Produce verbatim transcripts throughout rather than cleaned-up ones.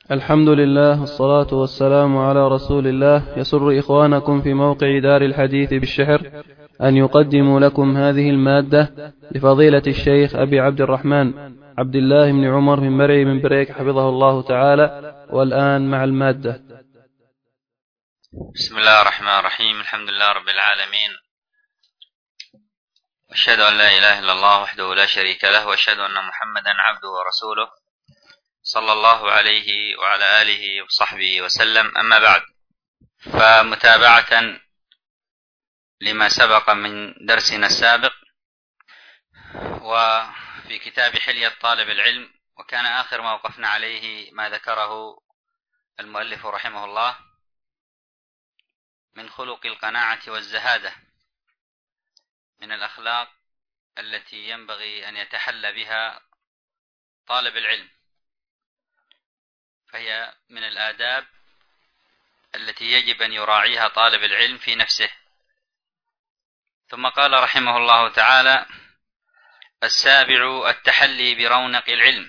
الحمد لله والصلاة والسلام على رسول الله. يسر إخوانكم في موقع دار الحديث بالشحر أن يقدموا لكم هذه المادة لفضيلة الشيخ أبي عبد الرحمن عبد الله بن عمر من مرعي من بريك حفظه الله تعالى. والآن مع المادة. بسم الله الرحمن الرحيم. الحمد لله رب العالمين، وأشهد أن لا إله إلا الله وحده لا شريك له، وأشهد أن محمدا عبده ورسوله صلى الله عليه وعلى آله وصحبه وسلم. أما بعد، فمتابعة لما سبق من درسنا السابق وفي كتاب حلية طالب العلم، وكان آخر ما وقفنا عليه ما ذكره المؤلف رحمه الله من خلق القناعة والزهادة، من الأخلاق التي ينبغي أن يتحلى بها طالب العلم، فهي من الآداب التي يجب أن يراعيها طالب العلم في نفسه. ثم قال رحمه الله تعالى: السابع التحلي برونق العلم.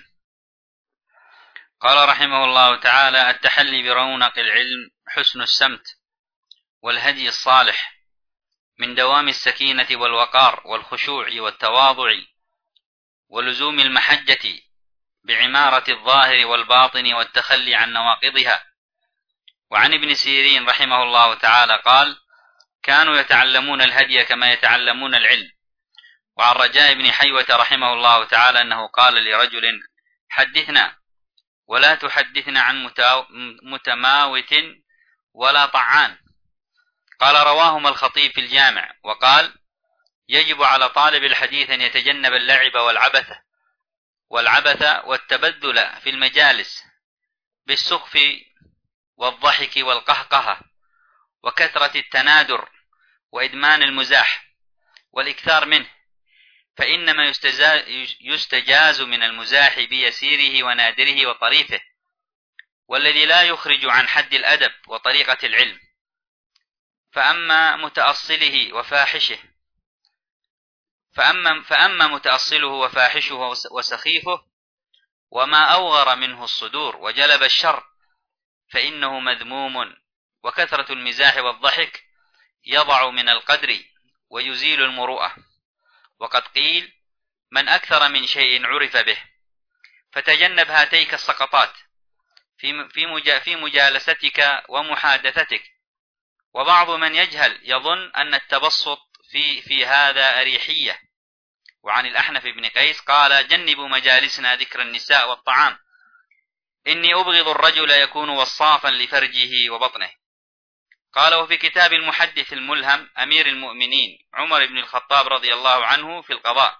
قال رحمه الله تعالى: التحلي برونق العلم حسن السمت والهدي الصالح، من دوام السكينة والوقار والخشوع والتواضع ولزوم المحجة بعمارة الظاهر والباطن والتخلي عن نواقضها. وعن ابن سيرين رحمه الله تعالى قال: كانوا يتعلمون الهدي كما يتعلمون العلم. وعن رجاء بن حيوة رحمه الله تعالى أنه قال لرجل: حدثنا ولا تحدثنا عن متماوت ولا طعان. قال: رواهما الخطيب في الجامع. وقال: يجب على طالب الحديث أن يتجنب اللعب والعبث والعبث والتبذل في المجالس بالسخف والضحك والقهقهة وكثرة التنادر وإدمان المزاح والإكثار منه، فإنما يستجاز من المزاح بيسيره ونادره وطريفه، والذي لا يخرج عن حد الأدب وطريقة العلم. فأما متأصله وفاحشه فأما, فأما متأصله وفاحشه وسخيفه وما أوغر منه الصدور وجلب الشر فإنه مذموم. وكثرة المزاح والضحك يضع من القدر ويزيل المروءة. وقد قيل: من أكثر من شيء عرف به. فتجنب هاتيك السقطات في مجالستك ومحادثتك. وبعض من يجهل يظن أن التبسط في, في هذا أريحية. وعن الأحنف بن قيس قال: جنبوا مجالسنا ذكر النساء والطعام، إني أبغض الرجل يكون وصافا لفرجه وبطنه. قال: وفي كتاب المحدث الملهم أمير المؤمنين عمر بن الخطاب رضي الله عنه في القضاء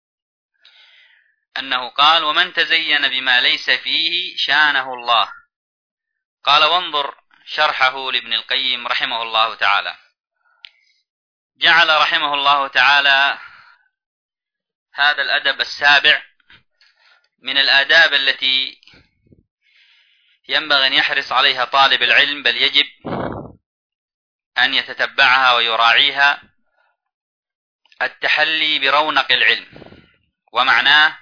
أنه قال: ومن تزين بما ليس فيه شانه الله. قال: وانظر شرحه لابن القيم رحمه الله تعالى. جعل رحمه الله تعالى هذا الأدب السابع من الآداب التي ينبغي أن يحرص عليها طالب العلم، بل يجب أن يتتبعها ويراعيها: التحلي برونق العلم. ومعناه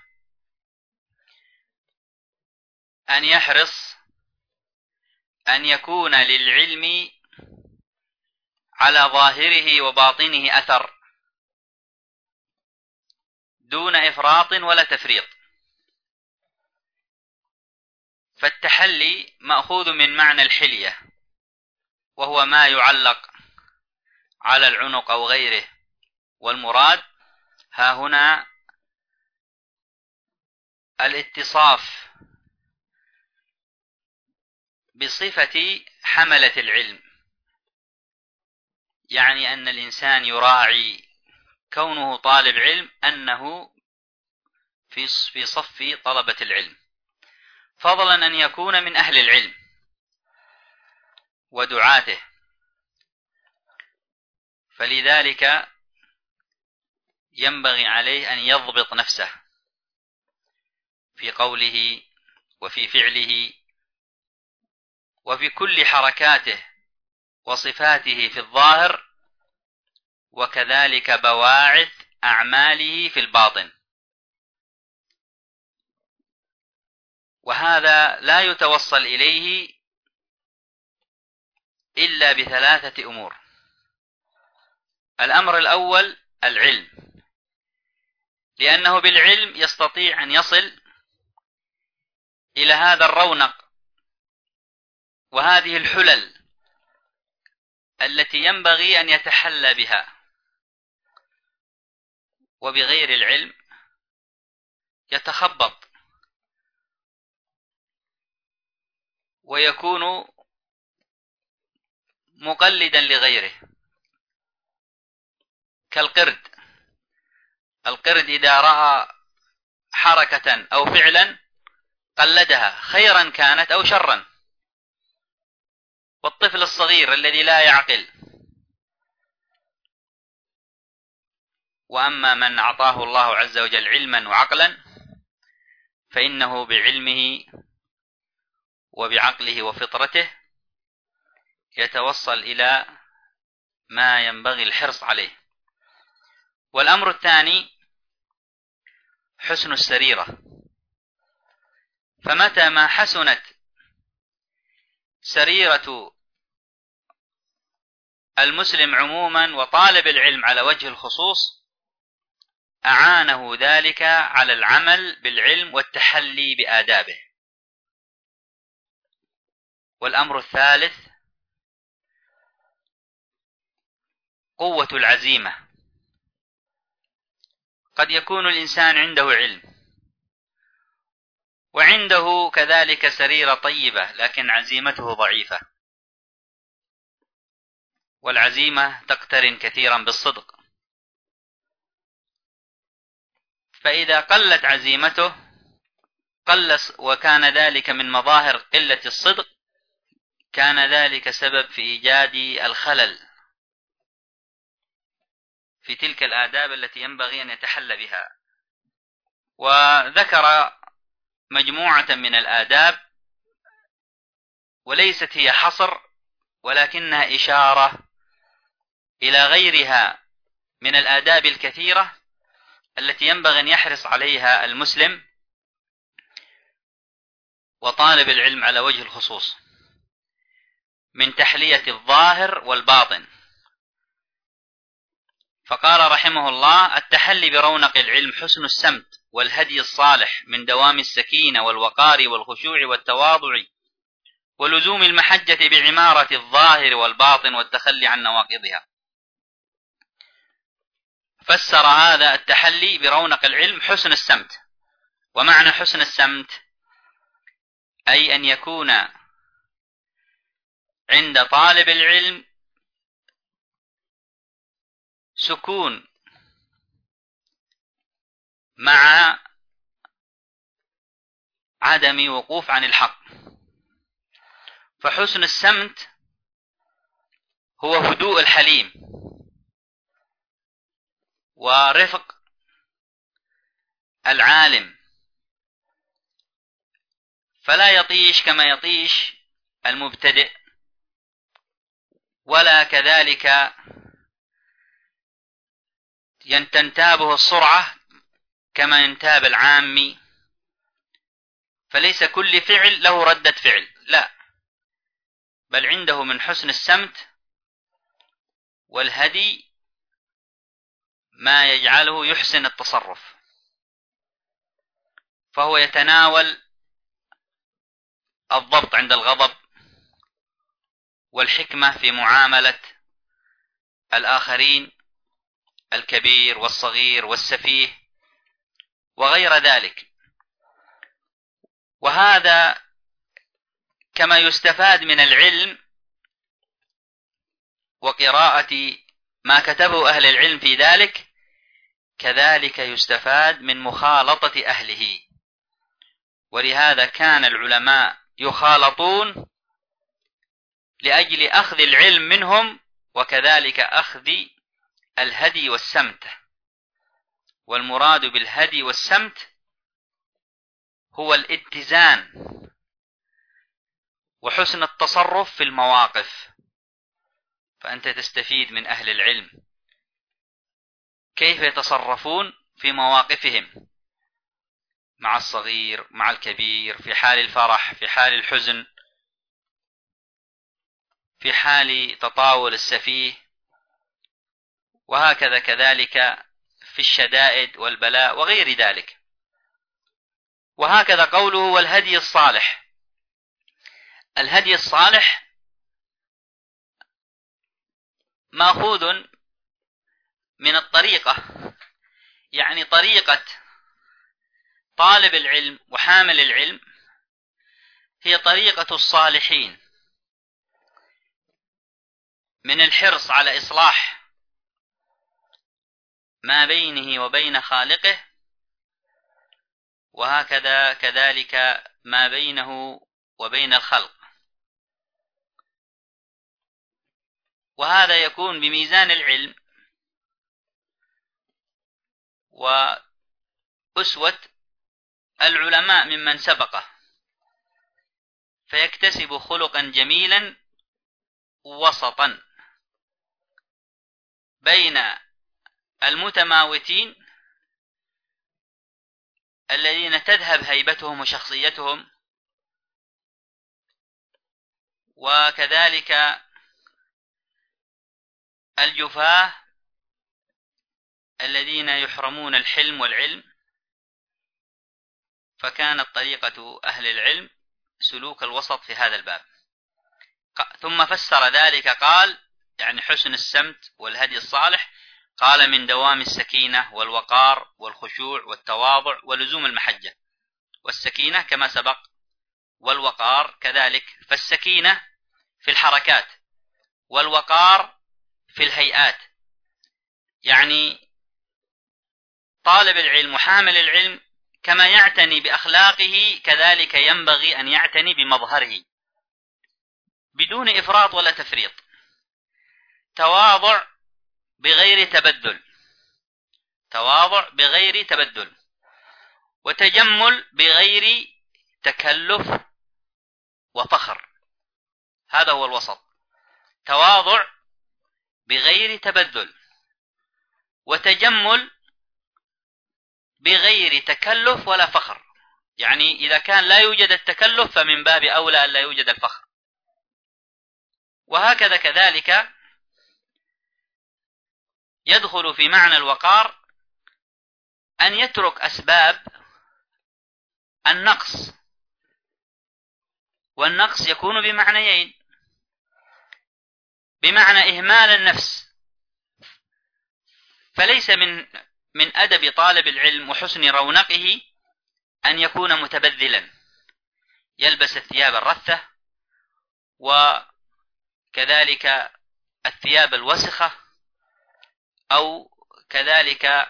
أن يحرص أن يكون للعلم على ظاهره وباطنه أثر دون إفراط ولا تفريط. فالتحلي مأخوذ من معنى الحلية، وهو ما يعلق على العنق أو غيره، والمراد ها هنا الاتصاف بصفة حملة العلم، يعني أن الإنسان يراعي كونه طالب علم أنه في صف طلبة العلم، فضلا أن يكون من أهل العلم ودعاته. فلذلك ينبغي عليه أن يضبط نفسه في قوله وفي فعله وفي كل حركاته وصفاته في الظاهر، وكذلك بواعث أعماله في الباطن. وهذا لا يتوصل إليه إلا بثلاثة أمور. الأمر الأول العلم، لأنه بالعلم يستطيع أن يصل إلى هذا الرونق وهذه الحلل التي ينبغي أن يتحلى بها. وبغير العلم يتخبط ويكون مقلدا لغيره كالقرد. القرد إذا رأى حركة أو فعلا قلدها خيرا كانت أو شرا. والطفل الصغير الذي لا يعقل. وأما من أعطاه الله عز وجل علما وعقلا فإنه بعلمه وبعقله وفطرته يتوصل إلى ما ينبغي الحرص عليه. والأمر الثاني حسن السريرة، فمتى ما حسنت سريرة المسلم عموما وطالب العلم على وجه الخصوص أعانه ذلك على العمل بالعلم والتحلي بآدابه. والأمر الثالث قوة العزيمة. قد يكون الإنسان عنده علم وعنده كذلك سريرة طيبة لكن عزيمته ضعيفة، والعزيمة تقترن كثيرا بالصدق، فإذا قلت عزيمته قل وكان ذلك من مظاهر قلة الصدق كان ذلك سبب في إيجاد الخلل في تلك الآداب التي ينبغي أن يتحلى بها. وذكر مجموعة من الآداب وليست هي حصر ولكنها إشارة إلى غيرها من الآداب الكثيرة التي ينبغي أن يحرص عليها المسلم وطالب العلم على وجه الخصوص من تحلية الظاهر والباطن. فقال رحمه الله: التحلي برونق العلم حسن السمت والهدي الصالح من دوام السكينة والوقار والخشوع والتواضع ولزوم المحجة بعمارة الظاهر والباطن والتخلي عن نواقضها. فسر هذا التحلي برونق العلم حسن السمت. ومعنى حسن السمت أي أن يكون عند طالب العلم سكون مع عدم وقوف عن الحق. فحسن السمت هو هدوء الحليم ورفق العالم، فلا يطيش كما يطيش المبتدئ ولا كذلك تنتابه السرعة كما ينتاب العامي، فليس كل فعل له ردة فعل، لا، بل عنده من حسن السمت والهدي ما يجعله يحسن التصرف. فهو يتناول الضبط عند الغضب والحكمة في معاملة الآخرين، الكبير والصغير والسفيه وغير ذلك. وهذا كما يستفاد من العلم وقراءة ما كتبه أهل العلم في ذلك، كذلك يستفاد من مخالطة أهله. ولهذا كان العلماء يخالطون لأجل أخذ العلم منهم وكذلك أخذ الهدي والسمت. والمراد بالهدي والسمت هو الاتزان وحسن التصرف في المواقف. فأنت تستفيد من أهل العلم كيف يتصرفون في مواقفهم مع الصغير مع الكبير، في حال الفرح، في حال الحزن، في حال تطاول السفيه، وهكذا كذلك في الشدائد والبلاء وغير ذلك. وهكذا قوله والهدي الصالح. الهدي الصالح مأخوذ من الطريقة، يعني طريقة طالب العلم وحامل العلم هي طريقة الصالحين من الحرص على إصلاح ما بينه وبين خالقه، وهكذا كذلك ما بينه وبين الخلق. وهذا يكون بميزان العلم وأسوة العلماء ممن سبقه، فيكتسب خلقا جميلا وسطا بين المتماوتين الذين تذهب هيبتهم وشخصيتهم، وكذلك الجفاة الذين يحرمون الحلم والعلم. فكانت طريقة أهل العلم سلوك الوسط في هذا الباب. ثم فسر ذلك قال يعني حسن السمت والهدي الصالح، قال من دوام السكينة والوقار والخشوع والتواضع ولزوم المحجة. والسكينة كما سبق، والوقار كذلك. فالسكينة في الحركات والوقار في الهيئات، يعني طالب العلم وحامل العلم كما يعتني بأخلاقه كذلك ينبغي أن يعتني بمظهره بدون إفراط ولا تفريط. تواضع بغير تبدل، تواضع بغير تبدل، وتجمل بغير تكلف وفخر. هذا هو الوسط، تواضع بغير تبدل، وتجمل بغير تكلف ولا فخر. يعني إذا كان لا يوجد التكلف فمن باب أولى أن لا يوجد الفخر. وهكذا كذلك يدخل في معنى الوقار أن يترك أسباب النقص، والنقص يكون بمعنيين: بمعنى إهمال النفس، فليس من من أدب طالب العلم وحسن رونقه أن يكون متبذلا يلبس الثياب الرثة وكذلك الثياب الوسخة، أو كذلك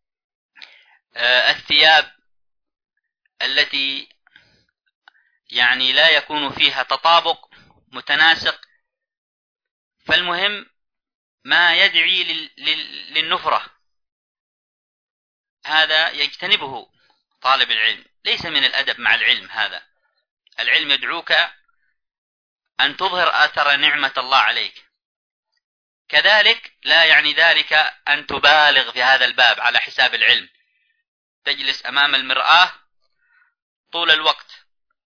الثياب التي يعني لا يكون فيها تطابق متناسق. فالمهم ما يدعي للنفرة هذا يجتنبه طالب العلم، ليس من الأدب مع العلم. هذا العلم يدعوك أن تظهر آثر نعمة الله عليك. كذلك لا يعني ذلك أن تبالغ في هذا الباب على حساب العلم، تجلس أمام المرآة طول الوقت،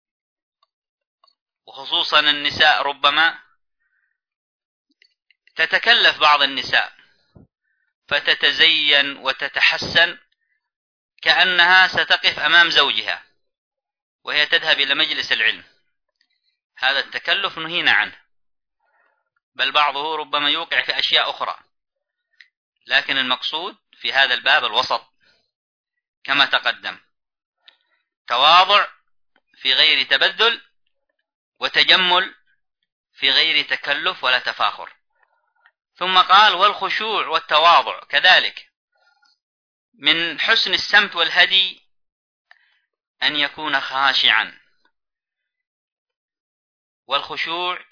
وخصوصا النساء ربما تتكلف بعض النساء فتتزين وتتحسن كأنها ستقف أمام زوجها وهي تذهب إلى مجلس العلم. هذا التكلف نهينا عنه، بل بعضه ربما يوقع في أشياء أخرى. لكن المقصود في هذا الباب الوسط كما تقدم، تواضع في غير تبذل، وتجمل في غير تكلف ولا تفاخر. ثم قال والخشوع والتواضع كذلك. من حسن السمت والهدي أن يكون خاشعا، والخشوع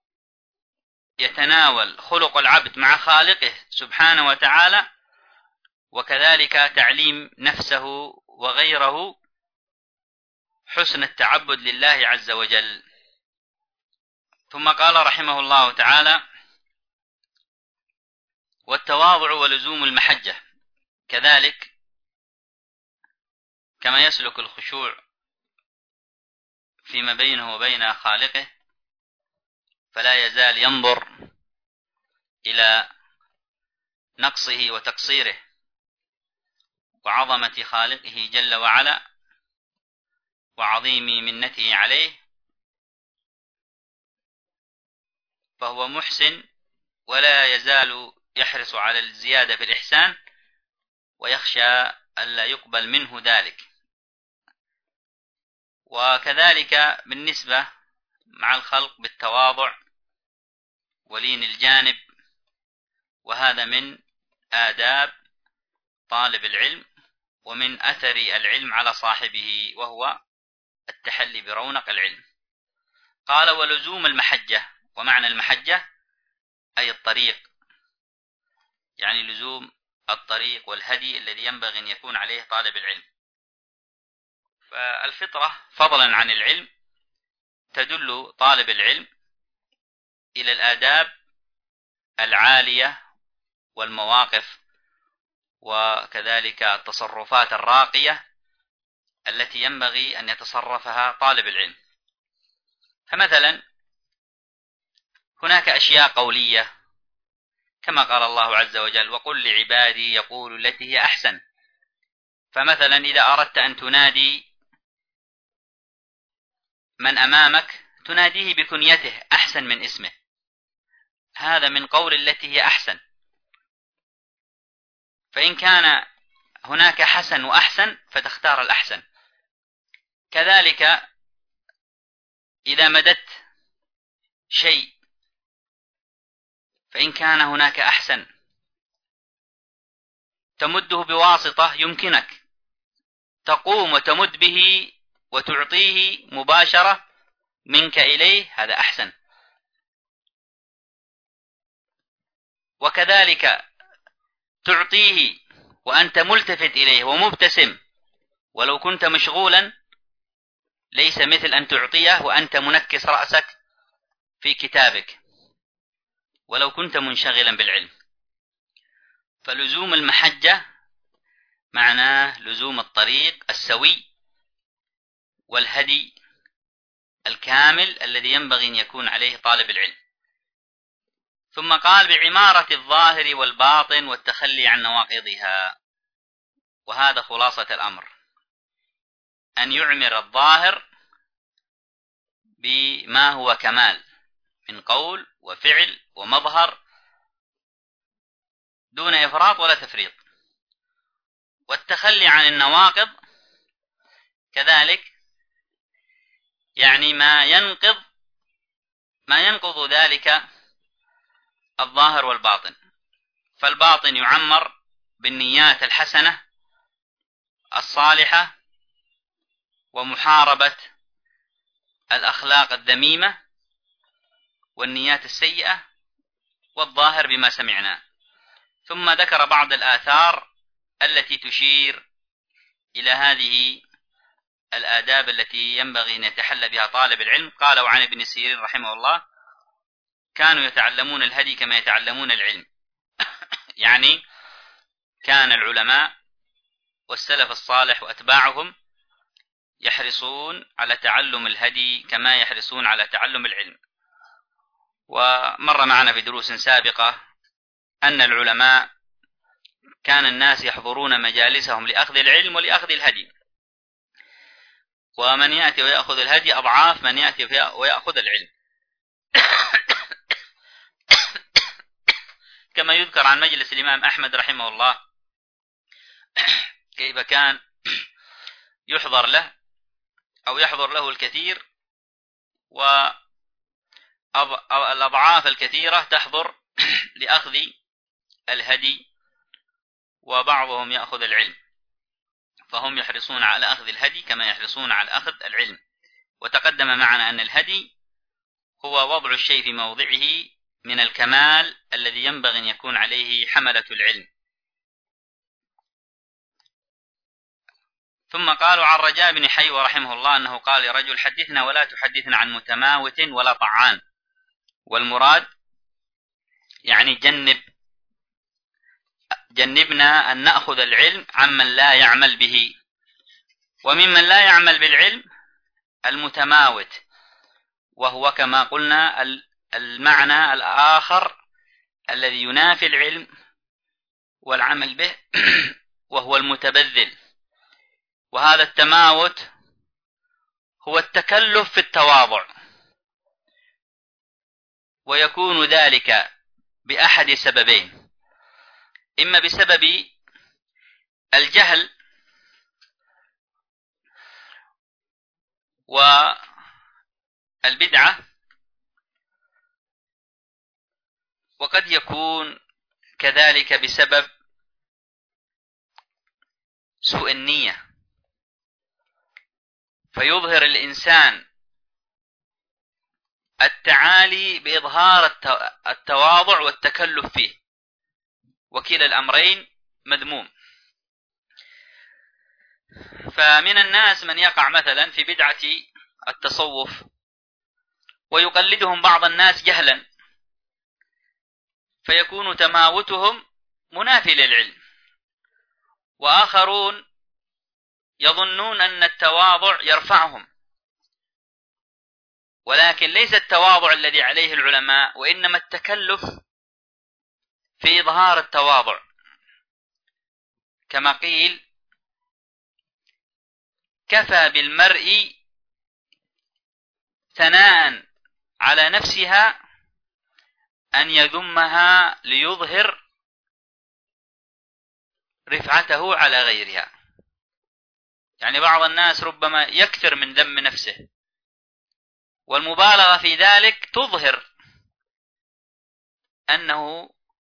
يتناول خلق العبد مع خالقه سبحانه وتعالى، وكذلك تعليم نفسه وغيره حسن التعبد لله عز وجل. ثم قال رحمه الله تعالى والتواضع ولزوم المحجة كذلك كما يسلك الخشوع فيما بينه وبين خالقه، فلا يزال ينظر إلى نقصه وتقصيره وعظمة خالقه جل وعلا وعظيم منته عليه، فهو محسن ولا يزال يحرص على الزيادة في الإحسان، ويخشى ألا يقبل منه ذلك. وكذلك بالنسبة مع الخلق بالتواضع ولين الجانب، وهذا من آداب طالب العلم ومن أثر العلم على صاحبه، وهو التحلي برونق العلم. قال: ولزوم المحجة. ومعنى المحجة أي الطريق، يعني لزوم الطريق والهدي الذي ينبغي أن يكون عليه طالب العلم. فالفطرة فضلا عن العلم تدل طالب العلم إلى الآداب العالية والمواقف، وكذلك التصرفات الراقية التي ينبغي أن يتصرفها طالب العلم. فمثلا هناك أشياء قولية كما قال الله عز وجل: وقل لعبادي يقول التي هي أحسن. فمثلا إذا أردت أن تنادي من أمامك تناديه بكنيته أحسن من اسمه، هذا من قول التي هي أحسن. فإن كان هناك حسن وأحسن فتختار الأحسن. كذلك إذا مددت شيء فإن كان هناك أحسن تمده بواسطة يمكنك تقوم وتمد به وتعطيه مباشرة منك إليه، هذا أحسن. وكذلك تعطيه وأنت ملتفت إليه ومبتسم، ولو كنت مشغولا ليس مثل أن تعطيه وأنت منكس رأسك في كتابك ولو كنت منشغلا بالعلم. فلزوم المحجة معناه لزوم الطريق السوي والهدي الكامل الذي ينبغي أن يكون عليه طالب العلم. ثم قال: بعمارة الظاهر والباطن والتخلي عن نواقضها. وهذا خلاصة الأمر، أن يعمر الظاهر بما هو كمال من قول وفعل ومظهر دون إفراط ولا تفريط. والتخلي عن النواقض كذلك يعني ما ينقض ما ينقض ذلك الظاهر والباطن. فالباطن يعمر بالنيات الحسنة الصالحة ومحاربة الأخلاق الذميمة والنيات السيئة، والظاهر بما سمعنا. ثم ذكر بعض الآثار التي تشير إلى هذه الآداب التي ينبغي أن يتحلى بها طالب العلم. قال: وعن ابن سيرين رحمه الله: كانوا يتعلمون الهدي كما يتعلمون العلم. يعني كان العلماء والسلف الصالح وأتباعهم يحرصون على تعلم الهدي كما يحرصون على تعلم العلم. ومر معنا في دروس سابقة أن العلماء كان الناس يحضرون مجالسهم لأخذ العلم ولأخذ الهدي، ومن يأتي ويأخذ الهدي أضعاف من يأتي ويأخذ العلم. كما يذكر عن مجلس الإمام أحمد رحمه الله كيف كان يحضر له أو يحضر له الكثير، والأضعاف الكثيرة تحضر لأخذ الهدي، وبعضهم يأخذ العلم. فهم يحرصون على أخذ الهدي كما يحرصون على أخذ العلم. وتقدم معنا أن الهدي هو وضع الشيء في موضعه من الكمال الذي ينبغي أن يكون عليه حملة العلم. ثم قالوا عن رجاء بن حيوة رحمه الله أنه قال لرجل: حدثنا ولا تحدثنا عن متماوت ولا طعان. والمراد يعني جنب جنبنا أن نأخذ العلم عمن لا يعمل به، وممن لا يعمل بالعلم المتماوت، وهو كما قلنا المعنى الآخر الذي ينافي العلم والعمل به وهو المتبذل. وهذا التماوت هو التكلف في التواضع، ويكون ذلك بأحد سببين: إما بسبب الجهل والبدعة، وقد يكون كذلك بسبب سوء النية، فيظهر الإنسان التعالي بإظهار التواضع والتكلف فيه، وكلا الأمرين مذموم. فمن الناس من يقع مثلا في بدعة التصوف ويقلدهم بعض الناس جهلا، فيكون تماوتهم منافي للعلم، وآخرون يظنون أن التواضع يرفعهم، ولكن ليس التواضع الذي عليه العلماء، وإنما التكلف في إظهار التواضع، كما قيل: كفى بالمرء ثناء على نفسها أن يذمها ليظهر رفعته على غيرها. يعني بعض الناس ربما يكثر من ذم نفسه، والمبالغة في ذلك تظهر أنه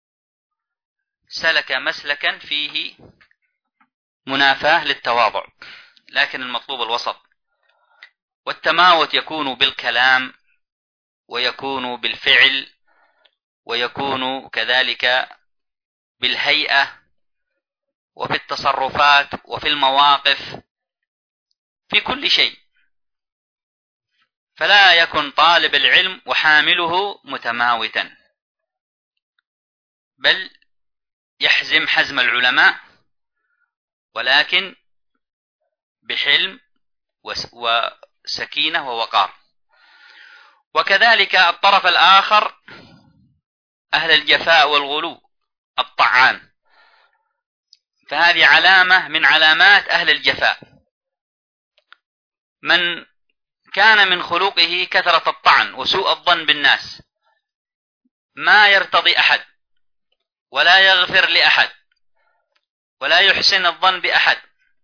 سلك مسلكا فيه منافاة للتواضع، لكن المطلوب الوسط. والتماوت يكون بالكلام، ويكون بالفعل، ويكون كذلك بالهيئة، وفي التصرفات، وفي المواقف، في كل شيء. فلا يكن طالب العلم وحامله متماوتا، بل يحزم حزم العلماء، ولكن بحلم وسكينة ووقار. وكذلك الطرف الآخر أهل الجفاء والغلو الطعان، فهذه علامة من علامات أهل الجفاء، من كان من خلقه كثرة الطعن وسوء الظن بالناس، ما يرتضي أحد ولا يغفر لأحد ولا يحسن الظن بأحد،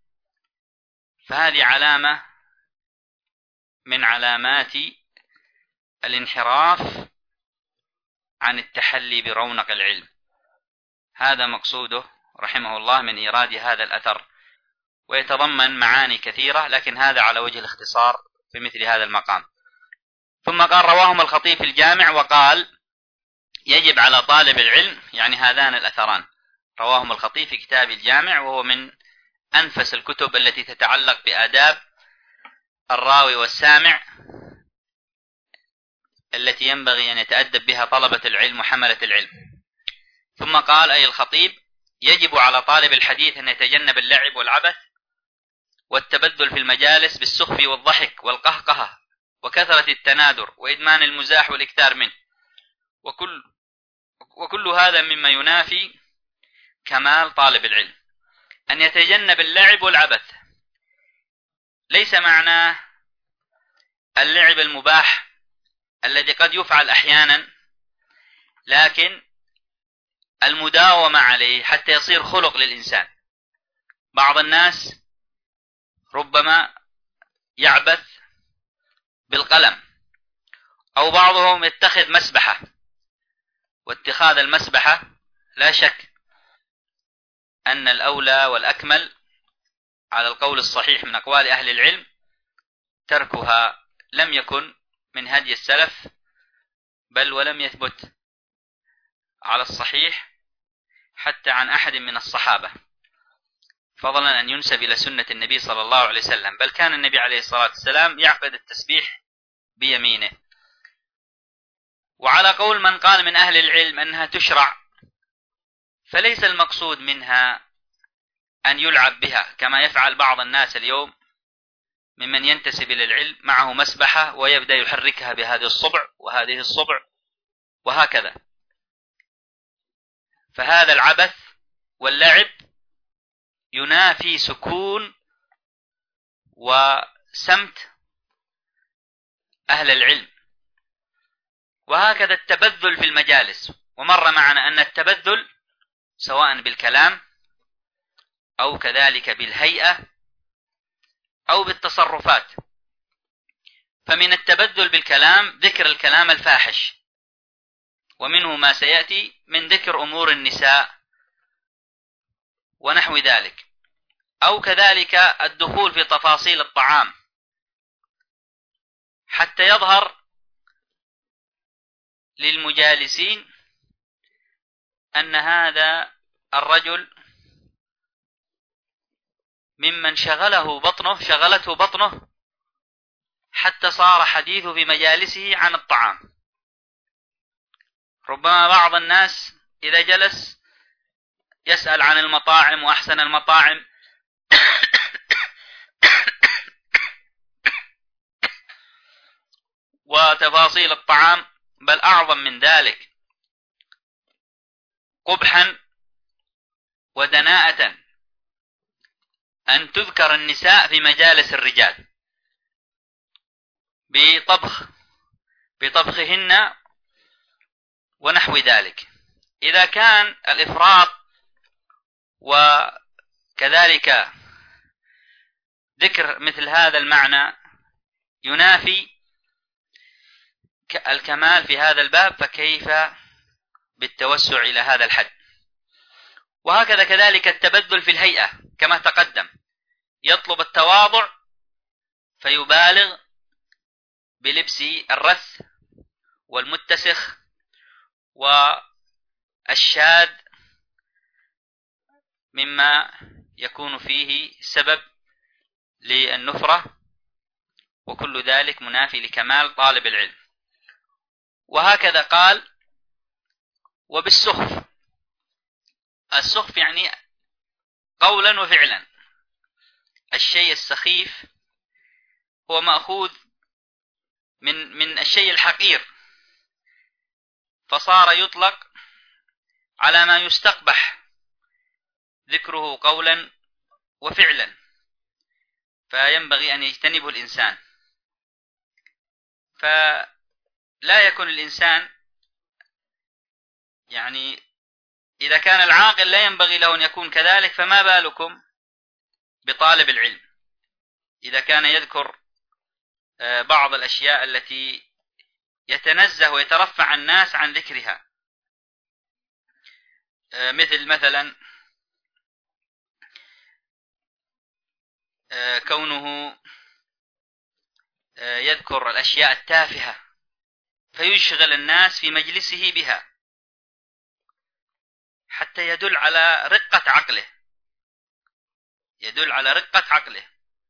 فهذه علامة من علامات الانحراف عن التحلي برونق العلم. هذا مقصوده رحمه الله من إيراد هذا الأثر، ويتضمن معاني كثيرة، لكن هذا على وجه الاختصار في مثل هذا المقام. ثم قال: رواهم الخطيب في الجامع، وقال: يجب على طالب العلم، يعني هذان الأثران رواهم الخطيب في كتاب الجامع، وهو من أنفس الكتب التي تتعلق بآداب الراوي والسامع، التي ينبغي أن يتأدب بها طلبة العلم وحملة العلم. ثم قال أي الخطيب: يجب على طالب الحديث أن يتجنب اللعب والعبث والتبذل في المجالس بالسخف والضحك والقهقهة وكثرة التنادر وإدمان المزاح والإكثار منه، وكل, وكل هذا مما ينافي كمال طالب العلم. أن يتجنب اللعب والعبث ليس معناه اللعب المباح الذي قد يفعل أحيانا، لكن المداومة عليه حتى يصير خلق للإنسان. بعض الناس ربما يعبث بالقلم، أو بعضهم يتخذ مسبحة، واتخاذ المسبحة لا شك أن الأولى والأكمل على القول الصحيح من أقوال أهل العلم تركها، لم يكن من هدي السلف، بل ولم يثبت على الصحيح حتى عن أحد من الصحابة، فضلا أن ينسب إلى سنة النبي صلى الله عليه وسلم. بل كان النبي عليه الصلاة والسلام يعقد التسبيح بيمينه. وعلى قول من قال من أهل العلم أنها تشرع، فليس المقصود منها أن يلعب بها كما يفعل بعض الناس اليوم ممن ينتسب إلى العلم معه مسبحة ويبدأ يحركها بهذه الصبع وهذه الصبع وهكذا. فهذا العبث واللعب ينافي سكون وسمت أهل العلم. وهكذا التبذل في المجالس، ومر معنا أن التبذل سواء بالكلام أو كذلك بالهيئة أو بالتصرفات. فمن التبذل بالكلام ذكر الكلام الفاحش، ومنه ما سيأتي من ذكر أمور النساء ونحو ذلك، أو كذلك الدخول في تفاصيل الطعام حتى يظهر للمجالسين أن هذا الرجل ممن شغله بطنه شغلته بطنه حتى صار حديثه في مجالسه عن الطعام. ربما بعض الناس إذا جلس يسأل عن المطاعم وأحسن المطاعم وتفاصيل الطعام، بل أعظم من ذلك قبحا ودناءة أن تذكر النساء في مجالس الرجال بطبخ بطبخهن ونحو ذلك. إذا كان الإفراط وكذلك ذكر مثل هذا المعنى ينافي الكمال في هذا الباب، فكيف بالتوسع إلى هذا الحد؟ وهكذا كذلك التبذل في الهيئة كما تقدم، يطلب التواضع فيبالغ بلبس الرث والمتسخ والشاذ مما يكون فيه سبب للنفرة، وكل ذلك منافي لكمال طالب العلم. وهكذا قال وبالسخف. السخف يعني قولا وفعلا. الشيء السخيف هو مأخوذ من من الشيء الحقير، فصار يطلق على ما يستقبح ذكره قولا وفعلا، فينبغي أن يجتنبه الإنسان. فلا يكون الإنسان يعني إذا كان العاقل لا ينبغي له أن يكون كذلك، فما بالكم بطالب العلم إذا كان يذكر بعض الأشياء التي يتنزه ويترفع الناس عن ذكرها، مثل مثلا كونه يذكر الأشياء التافهة فيشغل الناس في مجلسه بها حتى يدل على رقة عقله يدل على رقة عقله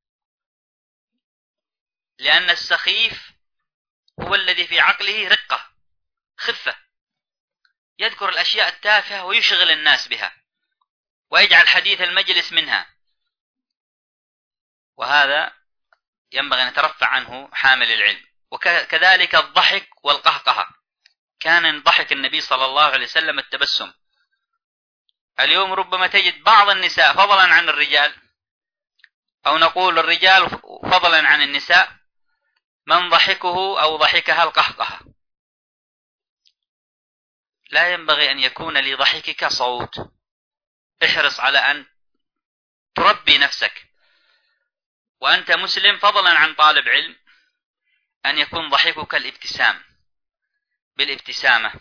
لأن السخيف هو الذي في عقله رقة خفة، يذكر الأشياء التافهة ويشغل الناس بها ويجعل حديث المجلس منها، وهذا ينبغي أن يترفع عنه حامل العلم. وكذلك الضحك والقهقهة، كان ضحك النبي صلى الله عليه وسلم التبسم. اليوم ربما تجد بعض النساء فضلا عن الرجال، أو نقول الرجال فضلا عن النساء، من ضحكه أو ضحكها القهقهة. لا ينبغي أن يكون لضحكك صوت، احرص على أن تربي نفسك وأنت مسلم فضلا عن طالب علم، أن يكون ضحكك الابتسام بالابتسامة.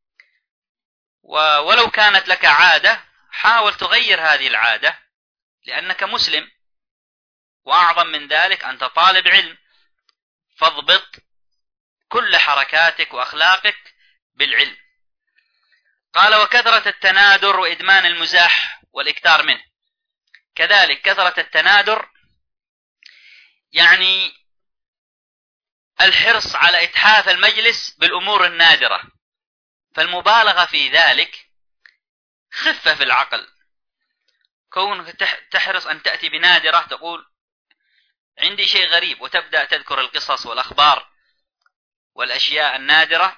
ولو كانت لك عادة حاول تغير هذه العادة لأنك مسلم، وأعظم من ذلك أنت طالب علم، فاضبط كل حركاتك وأخلاقك بالعلم. قال وكثرة التنادر وإدمان المزاح والإكثار منه. كذلك كثرة التنادر يعني الحرص على إتحاف المجلس بالأمور النادرة، فالمبالغة في ذلك خفة في العقل. كونك تحرص أن تأتي بنادرة، تقول عندي شيء غريب، وتبدأ تذكر القصص والأخبار والأشياء النادرة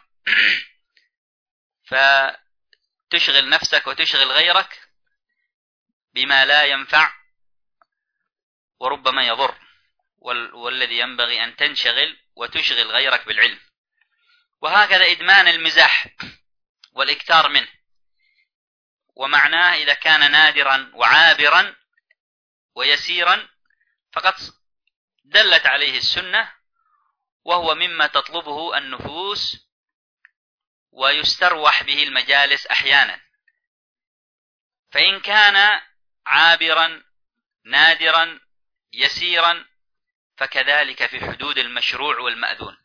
فتشغل نفسك وتشغل غيرك بما لا ينفع وربما يضر، والذي ينبغي أن تنشغل وتشغل غيرك بالعلم. وهكذا إدمان المزاح والإكثار منه، ومعناه إذا كان نادرا وعابرا ويسيرا فقد دلت عليه السنة، وهو مما تطلبه النفوس ويستروح به المجالس أحيانا. فإن كان عابرا نادرا يسيرا فكذلك في حدود المشروع والمأذون،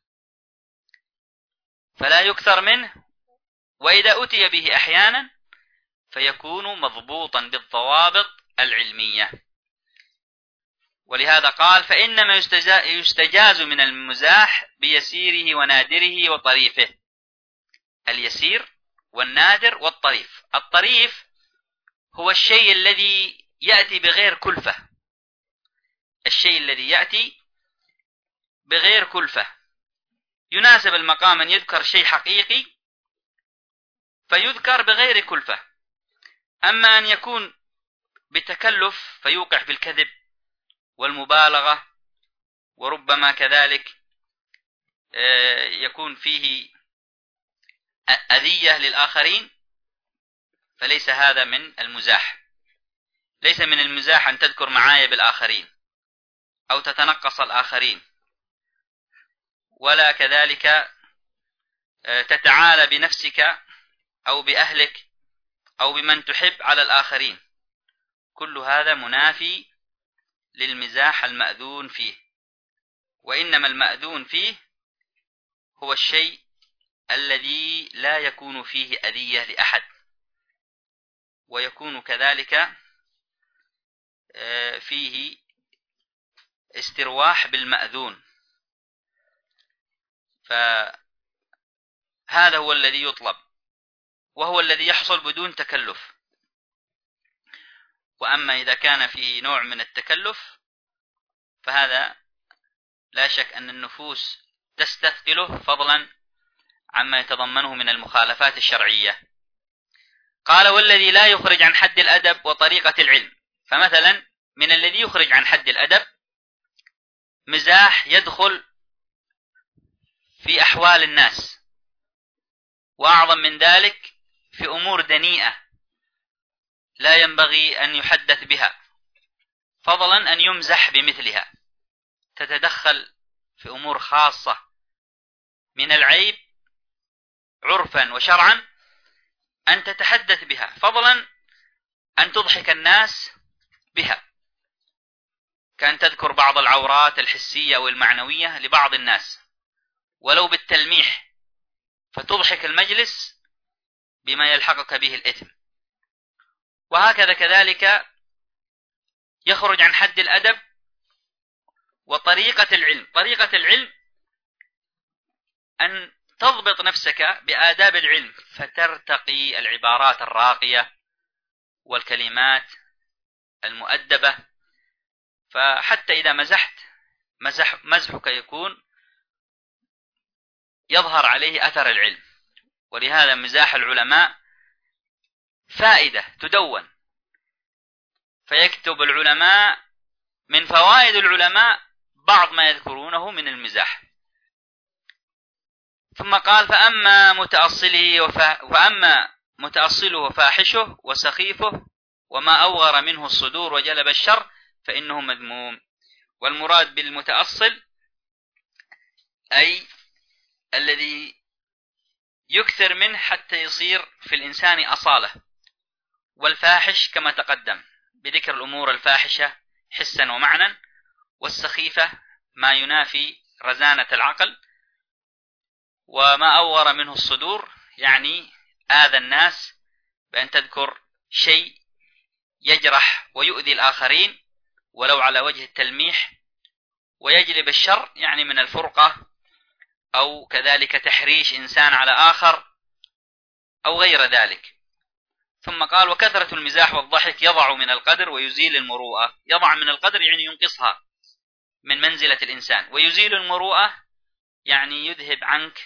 فلا يكثر منه، وإذا أتي به أحيانا فيكون مضبوطا بالضوابط العلمية. ولهذا قال: فإنما يستجاز من المزاح بيسيره ونادره وطريفه. اليسير والنادر والطريف. الطريف هو الشيء الذي يأتي بغير كلفة، الشيء الذي يأتي بغير كلفة، يناسب المقام أن يذكر شيء حقيقي فيذكر بغير كلفة. أما أن يكون بتكلف فيوقع في الكذب والمبالغة، وربما كذلك يكون فيه أذية للآخرين، فليس هذا من المزاح. ليس من المزاح أن تذكر معايب الآخرين أو تتنقص الآخرين، ولا كذلك تتعالى بنفسك أو بأهلك أو بمن تحب على الآخرين. كل هذا منافي للمزاح المأذون فيه. وإنما المأذون فيه هو الشيء الذي لا يكون فيه أذية لأحد، ويكون كذلك فيه استرواح بالمأذون. فهذا هو الذي يطلب، وهو الذي يحصل بدون تكلف. وأما إذا كان فيه نوع من التكلف فهذا لا شك أن النفوس تستثقله، فضلا عما يتضمنه من المخالفات الشرعية. قال: والذي لا يخرج عن حد الأدب وطريقة العلم. فمثلا من الذي يخرج عن حد الأدب مزاح يدخل في أحوال الناس، وأعظم من ذلك في أمور دنيئة لا ينبغي أن يحدث بها، فضلا أن يمزح بمثلها. تتدخل في أمور خاصة من العيب عرفا وشرعا أن تتحدث بها، فضلا أن تضحك الناس بها، كأن تذكر بعض العورات الحسية والمعنوية لبعض الناس ولو بالتلميح، فتضحك المجلس بما يلحقك به الإثم. وهكذا كذلك يخرج عن حد الأدب وطريقة العلم. طريقة العلم أن تضبط نفسك بآداب العلم، فترتقي العبارات الراقية والكلمات المؤدبة، فحتى إذا مزحت مزح مزحك يكون يظهر عليه أثر العلم. ولهذا مزاح العلماء فائدة تدون، فيكتب العلماء من فوائد العلماء بعض ما يذكرونه من المزاح. ثم قال: فأما متأصله وفا... وأما متأصله وفاحشه وسخيفه وما أوغر منه الصدور وجلب الشر فإنه مذموم. والمراد بالمتأصل أي الذي يكثر منه حتى يصير في الإنسان أصالة. والفاحش كما تقدم بذكر الأمور الفاحشة حسا ومعنى، والسخيفة ما ينافي رزانة العقل. وما أوغر منه الصدور يعني آذى الناس بأن تذكر شيء يجرح ويؤذي الآخرين ولو على وجه التلميح. ويجلب الشر يعني من الفرقة أو كذلك تحريش إنسان على آخر أو غير ذلك. ثم قال: وكثرة المزاح والضحك يضع من القدر ويزيل المروءة. يضع من القدر يعني ينقصها، من منزلة الإنسان. ويزيل المروءة يعني يذهب عنك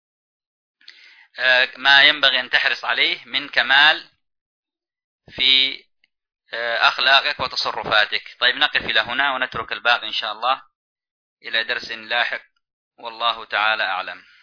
ما ينبغي أن تحرص عليه من كمال في أخلاقك وتصرفاتك. طيب نقف إلى هنا ونترك الباقي إن شاء الله إلى درس لاحق، والله تعالى أعلم.